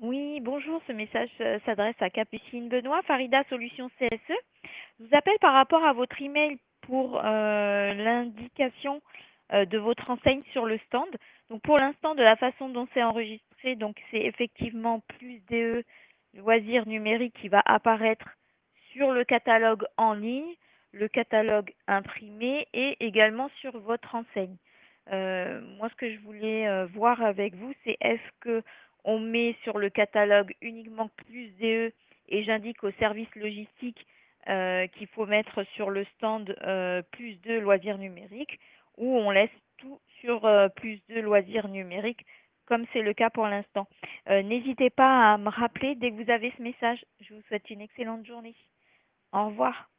Oui, bonjour, ce message s'adresse à Capucine Benoît, Farida Solutions CSE. Je vous appelle par rapport à votre email pour l'indication de votre enseigne sur le stand. Donc pour l'instant, de la façon dont c'est enregistré, donc c'est effectivement plus DE loisirs numériques qui va apparaître sur le catalogue en ligne, le catalogue imprimé et également sur votre enseigne. Moi, ce que je voulais voir avec vous, c'est est-ce que on met sur le catalogue uniquement plus DE et j'indique au service logistique qu'il faut mettre sur le stand plus de loisirs numériques ou on laisse tout sur plus de loisirs numériques comme c'est le cas pour l'instant. N'hésitez pas à me rappeler dès que vous avez ce message. Je vous souhaite une excellente journée. Au revoir.